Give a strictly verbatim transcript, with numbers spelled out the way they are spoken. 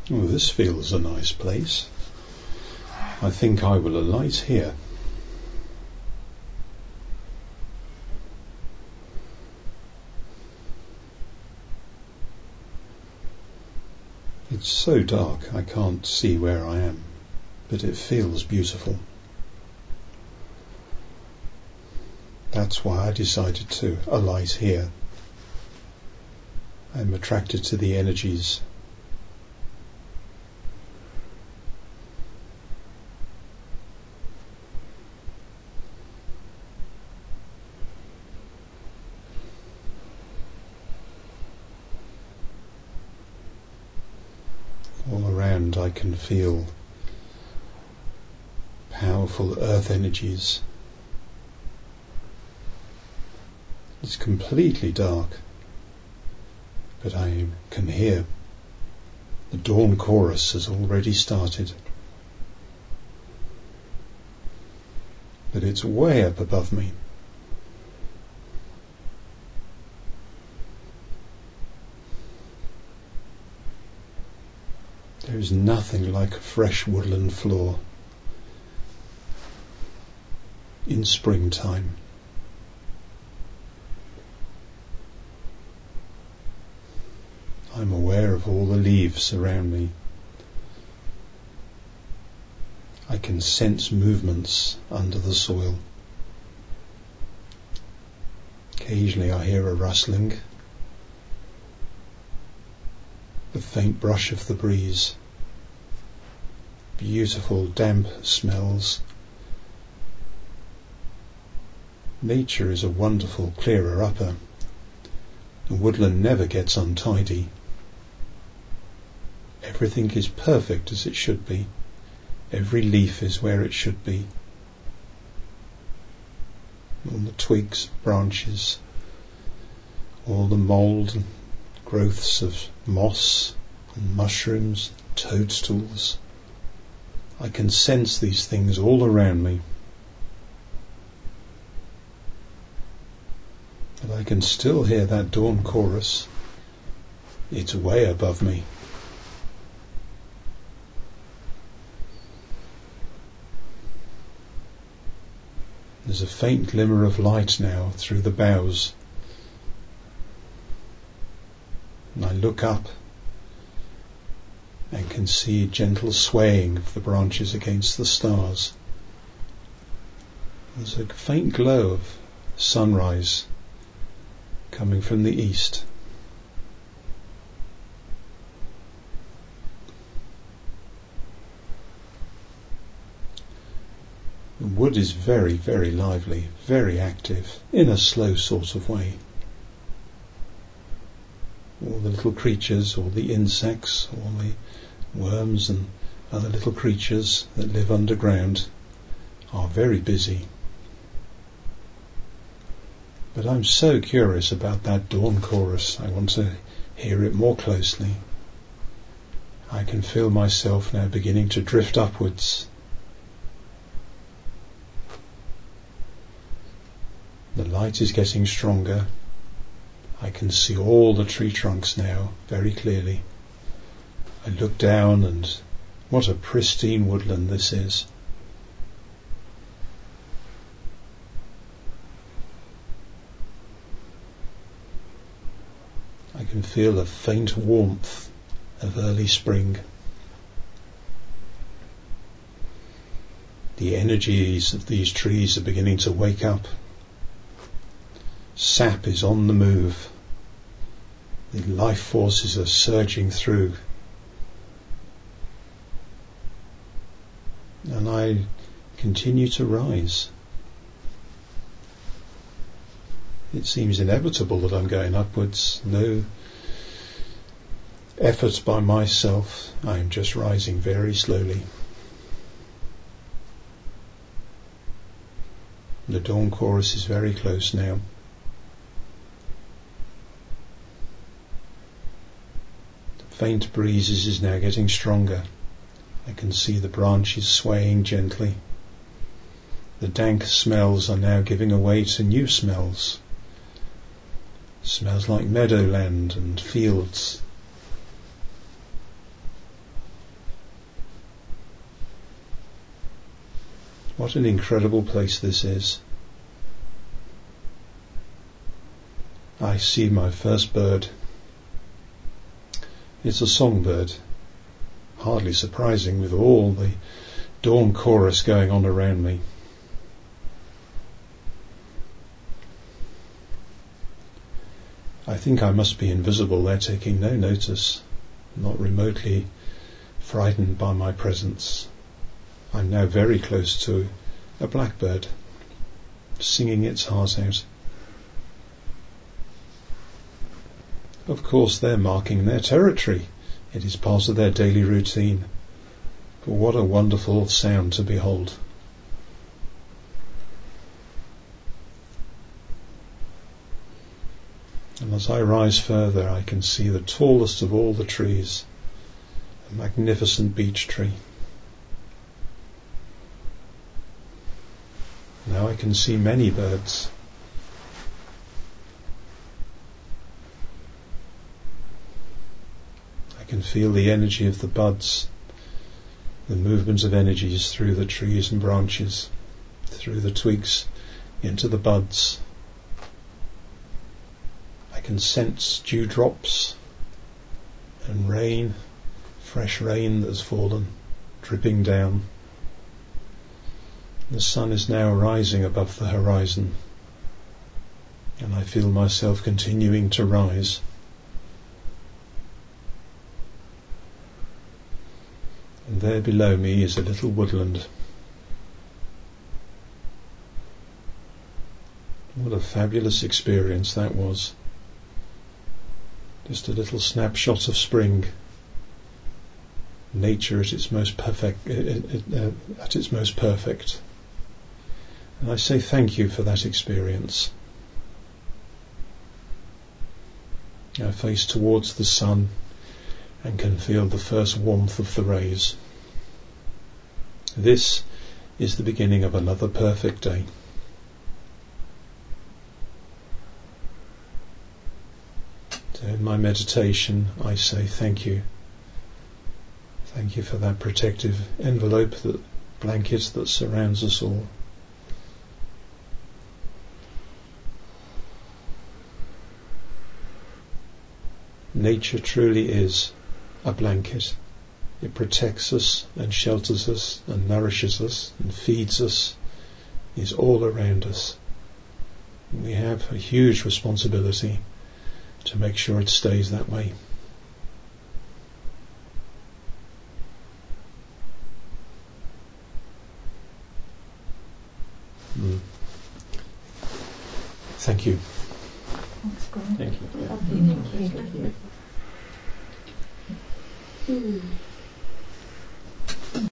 Oh, this feels a nice place. I think I will alight here. It's so dark I can't see where I am, but it feels beautiful. That's why I decided to alight here. I'm attracted to the energies. All around I can feel powerful earth energies. It's completely dark, but I can hear the dawn chorus has already started. But it's way up above me. There is nothing like a fresh woodland floor in springtime. I'm aware of all the leaves around me. I can sense movements under the soil. Occasionally I hear a rustling, the faint brush of the breeze, beautiful damp smells. Nature is a wonderful clearer-upper. The woodland never gets untidy. Everything is perfect as it should be. Every leaf is where it should be. All the twigs, branches, all the mould and growths of moss and mushrooms, toadstools. I can sense these things all around me. But I can still hear that dawn chorus. It's way above me. There's a faint glimmer of light now through the boughs. And I look up and can see a gentle swaying of the branches against the stars. There's a faint glow of sunrise coming from the east. The wood is very, very lively, very active, in a slow sort of way. All the little creatures, all the insects, all the worms and other little creatures that live underground are very busy. But I'm so curious about that dawn chorus, I want to hear it more closely. I can feel myself now beginning to drift upwards. The light is getting stronger. I can see all the tree trunks now very clearly. I look down and what a pristine woodland this is. I can feel a faint warmth of early spring. The energies of these trees are beginning to wake up. Sap is on the move. The life forces are surging through. And I continue to rise. It seems inevitable that I'm going upwards. No effort by myself. I am just rising very slowly. The dawn chorus is very close now. Faint breezes is now getting stronger. I can see the branches swaying gently. The dank smells are now giving way to new smells. Smells like meadowland and fields. What an incredible place this is. I see my first bird. It's a songbird. Hardly surprising with all the dawn chorus going on around me. I think I must be invisible. They're taking no notice, not remotely frightened by my presence. I'm now very close to a blackbird, singing its heart out. Of course, they're marking their territory. It is part of their daily routine. But what a wonderful sound to behold. And as I rise further, I can see the tallest of all the trees, a magnificent beech tree. Now I can see many birds. I can feel the energy of the buds, the movement of energies through the trees and branches, through the twigs into the buds. I can sense dewdrops and rain, fresh rain that has fallen, dripping down. The sun is now rising above the horizon, and I feel myself continuing to rise. And there below me is a little woodland. What a fabulous experience that was. Just a little snapshot of spring. Nature at its most perfect, uh, at its most perfect. And I say thank you for that experience. I face towards the sun and can feel the first warmth of the rays. This is the beginning of another perfect day. So in my meditation, I say thank you. Thank you for that protective envelope, that blanket that surrounds us all. Nature truly is a blanket. It protects us and shelters us and nourishes us and feeds us, is all around us. We have a huge responsibility to make sure it stays that way. Mm. Thank you. Thanks, Grant. Thank you. Thank you. Thank you. Mm.